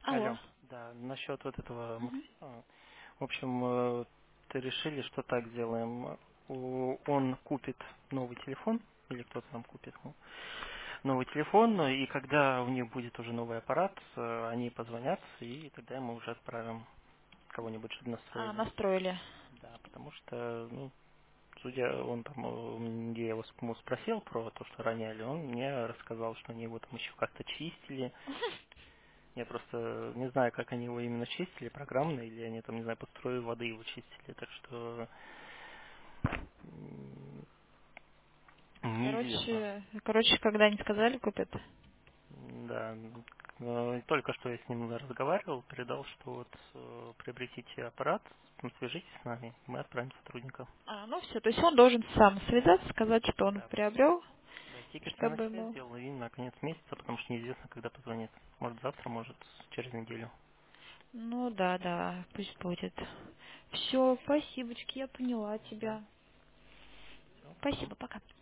Алло. Алло, да, насчет вот этого Мгм. Максима. В общем, ты решили, что так сделаем. Он купит новый телефон, или кто-то нам купит новый телефон, и когда у них будет уже новый аппарат, они позвонят, и тогда мы уже отправим кого-нибудь, чтобы настроили. Настроили. Да, потому что, ну, судя, он там, я его спросил про то, что роняли, он мне рассказал, что они его там еще как-то чистили. Я просто не знаю, как они его именно чистили, программно, или они там, не знаю, под струю воды его чистили, так что неизвестно. Короче, когда они сказали, купят. Да, только что я с ним разговаривал, передал, что вот приобретите аппарат, свяжитесь с нами, мы отправим сотрудника. Ну все, то есть он должен сам связаться, сказать, что он Да. приобрел, Да, тикет я на чтобы себя ему... сделал, и на конец месяца, потому что неизвестно, когда позвонит. Может завтра, может через неделю. Ну да, да, пусть будет. Все, спасибочки, я поняла Да, тебя. все, пока. Спасибо, пока.